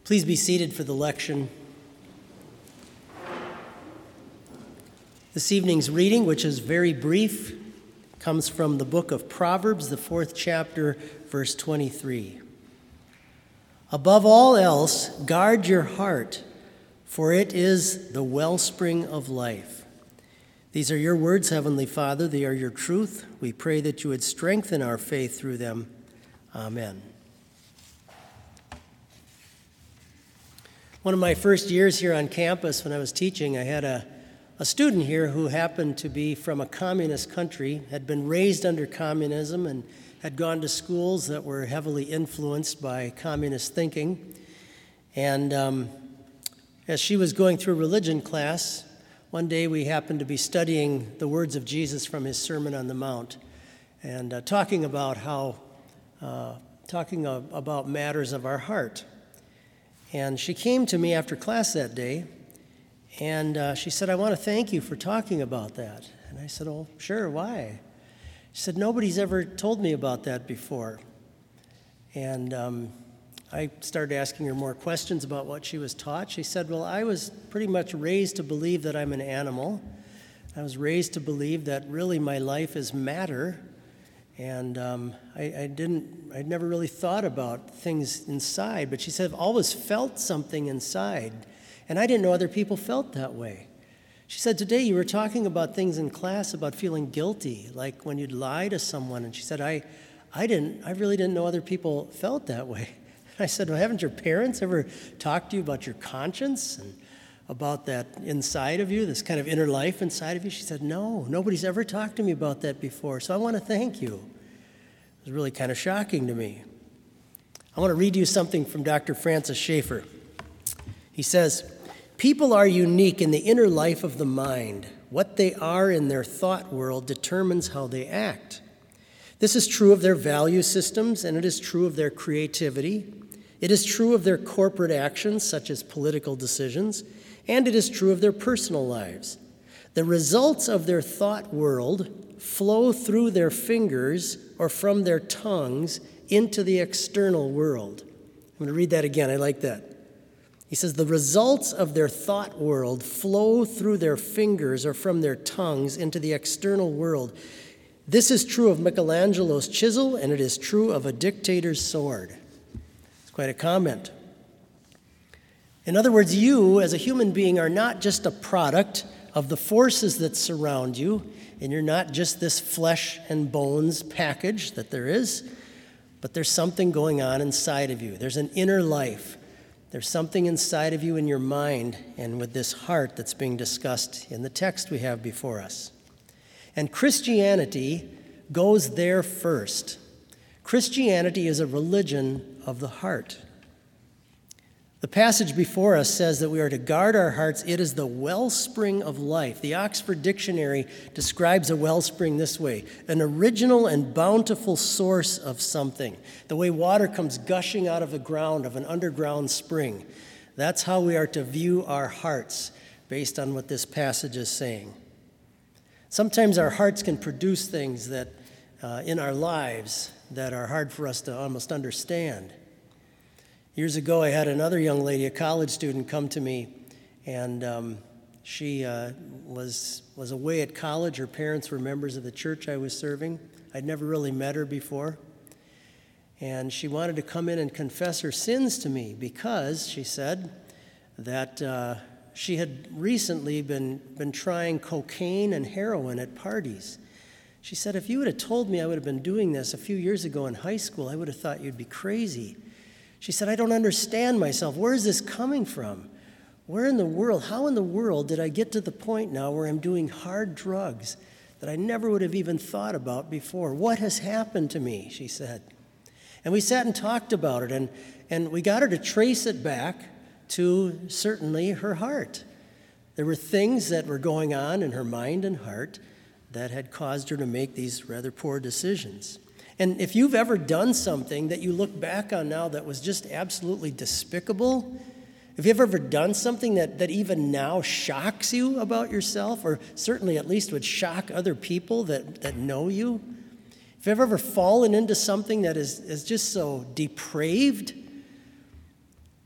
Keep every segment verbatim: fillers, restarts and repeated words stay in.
Please be seated for the lection. This evening's reading, which is very brief, comes from the book of Proverbs, the fourth chapter, verse twenty-three. Above all else, guard your heart, for it is the wellspring of life. These are your words, Heavenly Father. They are your truth. We pray that you would strengthen our faith through them. Amen. One of my first years here on campus when I was teaching, I had a, a student here who happened to be from a communist country, had been raised under communism and had gone to schools that were heavily influenced by communist thinking. And um, as she was going through religion class, one day we happened to be studying the words of Jesus from his Sermon on the Mount and uh, talking about how, uh, talking of, about matters of our heart. And she came to me after class that day, and uh, she said, I want to thank you for talking about that. And I said, oh, sure, why? She said, nobody's ever told me about that before. And um, I started asking her more questions about what she was taught. She said, well, I was pretty much raised to believe that I'm an animal. I was raised to believe that really my life is matter. And um, I, I didn't, I'd never really thought about things inside, but she said, I've always felt something inside, and I didn't know other people felt that way. She said, today you were talking about things in class about feeling guilty, like when you'd lie to someone, and she said, I, I didn't, I really didn't know other people felt that way. And I said, well, haven't your parents ever talked to you about your conscience and about that inside of you, this kind of inner life inside of you? She said, no, nobody's ever talked to me about that before, so I want to thank you. It was really kind of shocking to me. I want to read you something from Doctor Francis Schaeffer. He says, people are unique in the inner life of the mind. What they are in their thought world determines how they act. This is true of their value systems, and it is true of their creativity. It is true of their corporate actions, such as political decisions, and it is true of their personal lives. The results of their thought world flow through their fingers or from their tongues into the external world. I'm going to read that again. I like that. He says, the results of their thought world flow through their fingers or from their tongues into the external world. This is true of Michelangelo's chisel, and it is true of a dictator's sword. It's quite a comment. In other words, you as a human being are not just a product of the forces that surround you, and you're not just this flesh and bones package that there is, but there's something going on inside of you. There's an inner life. There's something inside of you in your mind and with this heart that's being discussed in the text we have before us. And Christianity goes there first. Christianity is a religion of the heart. The passage before us says that we are to guard our hearts. It is the wellspring of life. The Oxford Dictionary describes a wellspring this way: an original and bountiful source of something. The way water comes gushing out of the ground of an underground spring. That's how we are to view our hearts based on what this passage is saying. Sometimes our hearts can produce things that uh, in our lives that are hard for us to almost understand. Years ago, I had another young lady, a college student, come to me, and um, she uh, was was away at college. Her parents were members of the church I was serving. I'd never really met her before. And she wanted to come in and confess her sins to me because, she said, that uh, she had recently been, been trying cocaine and heroin at parties. She said, if you would have told me I would have been doing this a few years ago in high school, I would have thought you'd be crazy. She said, I don't understand myself. Where is this coming from? Where in the world, how in the world did I get to the point now where I'm doing hard drugs that I never would have even thought about before? What has happened to me, she said. And we sat and talked about it, and, and we got her to trace it back to certainly her heart. There were things that were going on in her mind and heart that had caused her to make these rather poor decisions. And if you've ever done something that you look back on now that was just absolutely despicable, if you've ever done something that, that even now shocks you about yourself, or certainly at least would shock other people that, that know you, if you've ever fallen into something that is, is just so depraved,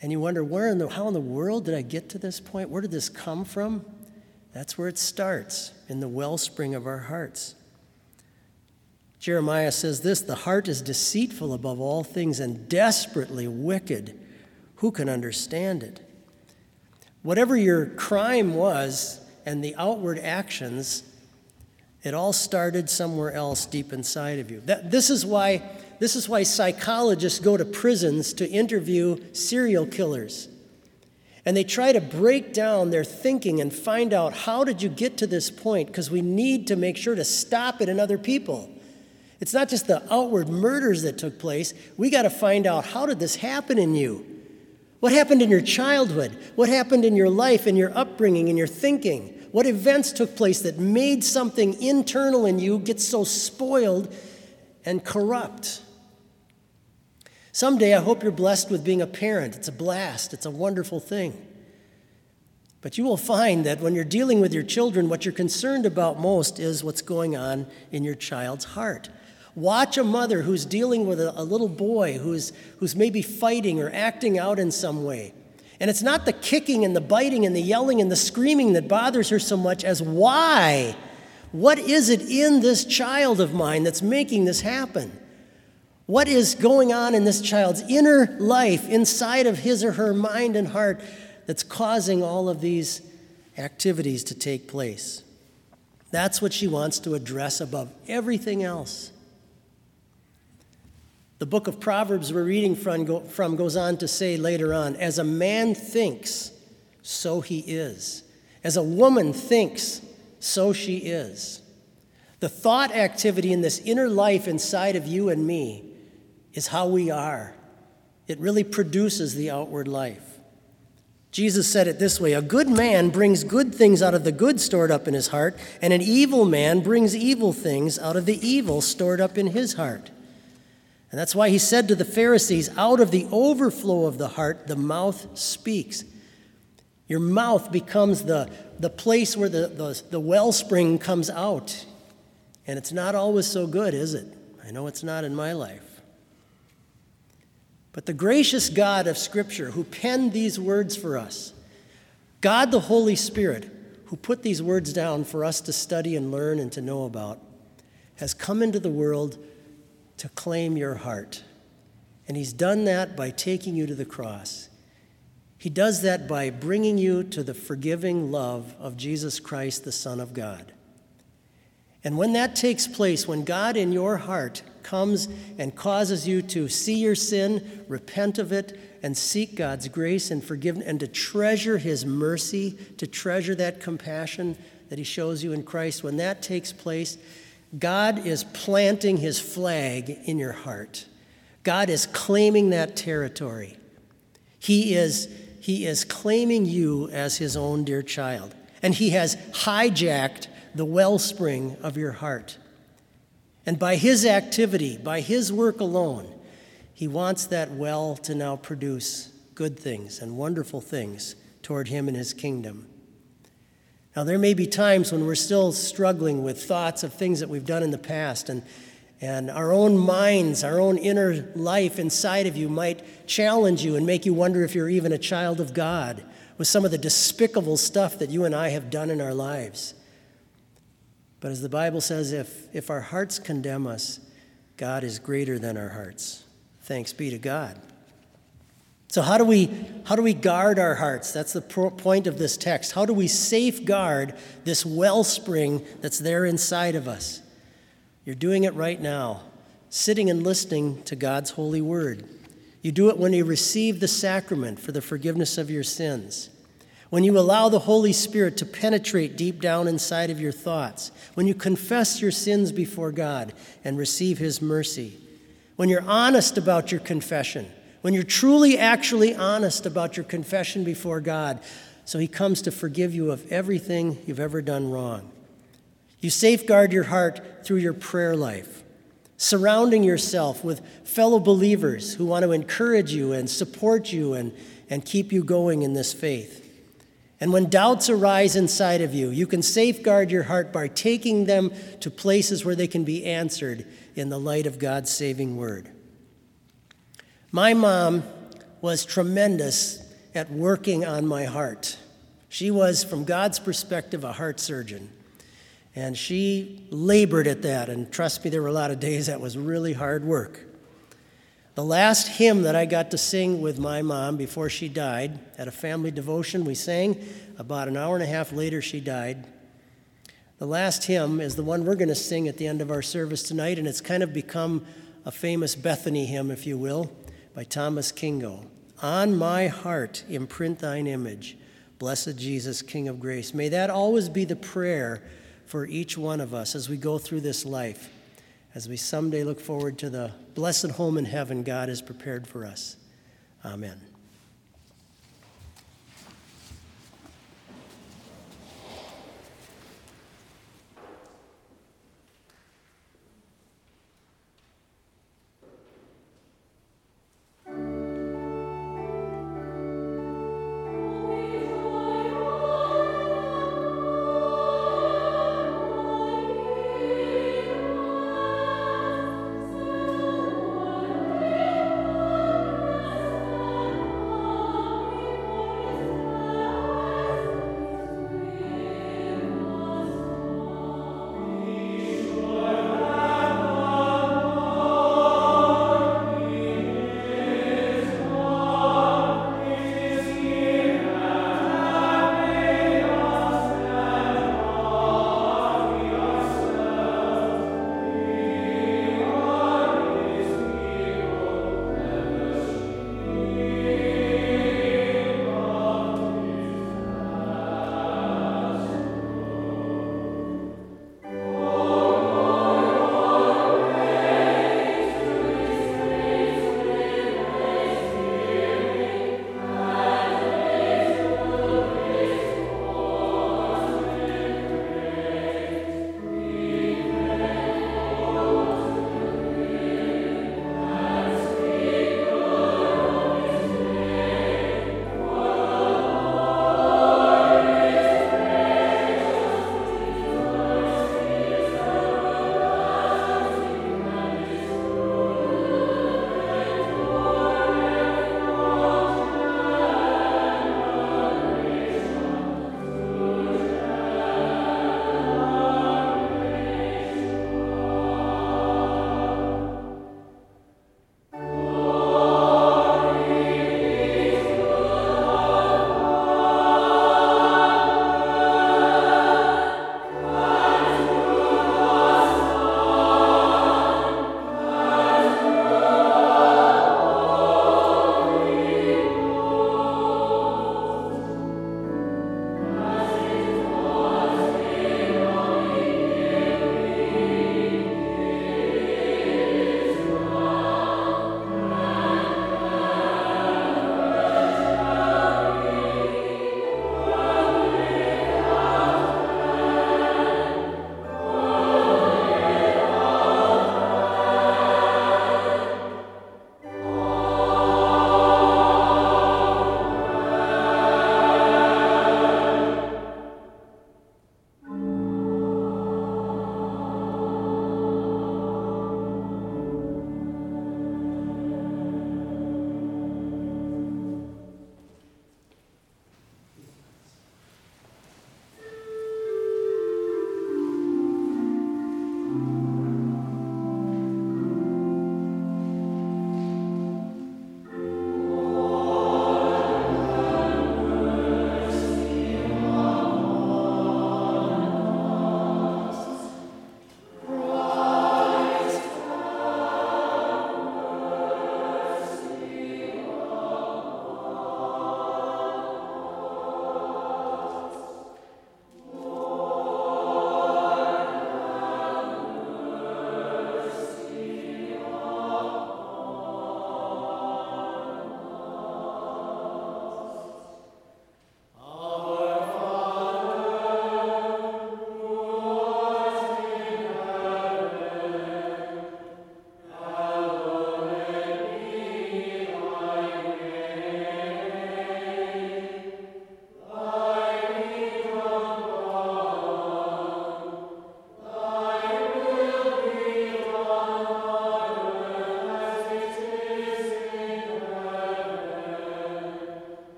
And you wonder, where in the, how in the world did I get to this point? Where did this come from? That's where it starts, in the wellspring of our hearts. Jeremiah says this, the heart is deceitful above all things and desperately wicked. Who can understand it? Whatever your crime was and the outward actions, it all started somewhere else deep inside of you. That, this is why, this is why psychologists go to prisons to interview serial killers. And they try to break down their thinking and find out, how did you get to this point? Because we need to make sure to stop it in other people. It's not just the outward murders that took place. We got to find out, how did this happen in you? What happened in your childhood? What happened in your life, in your upbringing, in your thinking? What events took place that made something internal in you get so spoiled and corrupt? Someday, I hope you're blessed with being a parent. It's a blast. It's a wonderful thing. But you will find that when you're dealing with your children, what you're concerned about most is what's going on in your child's heart. Watch a mother who's dealing with a, a little boy who's, who's maybe fighting or acting out in some way. And it's not the kicking and the biting and the yelling and the screaming that bothers her so much as why? What is it in this child of mine that's making this happen? What is going on in this child's inner life inside of his or her mind and heart that's causing all of these activities to take place? That's what she wants to address above everything else. The book of Proverbs we're reading from, from goes on to say later on, as a man thinks, so he is. As a woman thinks, so she is. The thought activity in this inner life inside of you and me is how we are. It really produces the outward life. Jesus said it this way, a good man brings good things out of the good stored up in his heart, and an evil man brings evil things out of the evil stored up in his heart. And that's why he said to the Pharisees, out of the overflow of the heart, the mouth speaks. Your mouth becomes the, the place where the, the, the wellspring comes out. And it's not always so good, is it? I know it's not in my life. But the gracious God of Scripture who penned these words for us, God the Holy Spirit who put these words down for us to study and learn and to know about, has come into the world to claim your heart. And he's done that by taking you to the cross. He does that by bringing you to the forgiving love of Jesus Christ, the Son of God. And when that takes place, when God in your heart comes and causes you to see your sin, repent of it, and seek God's grace and forgiveness, and to treasure his mercy, to treasure that compassion that he shows you in Christ, when that takes place, God is planting his flag in your heart. God is claiming that territory. He is, he is claiming you as his own dear child. And he has hijacked the wellspring of your heart. And by his activity, by his work alone, he wants that well to now produce good things and wonderful things toward him and his kingdom. Now, there may be times when we're still struggling with thoughts of things that we've done in the past, and, and our own minds, our own inner life inside of you might challenge you and make you wonder if you're even a child of God with some of the despicable stuff that you and I have done in our lives. But as the Bible says, if, if our hearts condemn us, God is greater than our hearts. Thanks be to God. So how do we how do we guard our hearts? That's the point of this text. How do we safeguard this wellspring that's there inside of us? You're doing it right now, sitting and listening to God's holy word. You do it when you receive the sacrament for the forgiveness of your sins, when you allow the Holy Spirit to penetrate deep down inside of your thoughts, when you confess your sins before God and receive his mercy, when you're honest about your confession, when you're truly actually honest about your confession before God, so he comes to forgive you of everything you've ever done wrong. You safeguard your heart through your prayer life, surrounding yourself with fellow believers who want to encourage you and support you and, and keep you going in this faith. And when doubts arise inside of you, you can safeguard your heart by taking them to places where they can be answered in the light of God's saving word. My mom was tremendous at working on my heart. She was, from God's perspective, a heart surgeon. And she labored at that, and trust me, there were a lot of days that was really hard work. The last hymn that I got to sing with my mom before she died, at a family devotion we sang, about an hour and a half later she died. The last hymn is the one we're going to sing at the end of our service tonight, and it's kind of become a famous Bethany hymn, if you will, by Thomas Kingo. On my heart imprint thine image, blessed Jesus, King of grace. May that always be the prayer for each one of us as we go through this life, as we someday look forward to the blessed home in heaven God has prepared for us. Amen.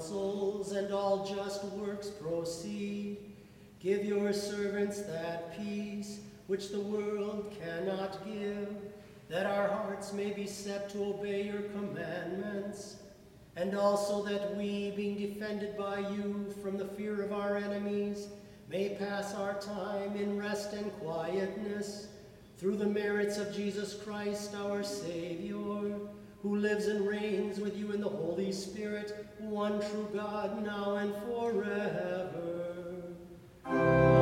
counsels and all just works proceed. Give your servants that peace which the world cannot give, that our hearts may be set to obey your commandments, and also that we, being defended by you from the fear of our enemies, may pass our time in rest and quietness, through the merits of Jesus Christ our Savior, who lives and reigns with you in the Holy Spirit, one true God, now and forever.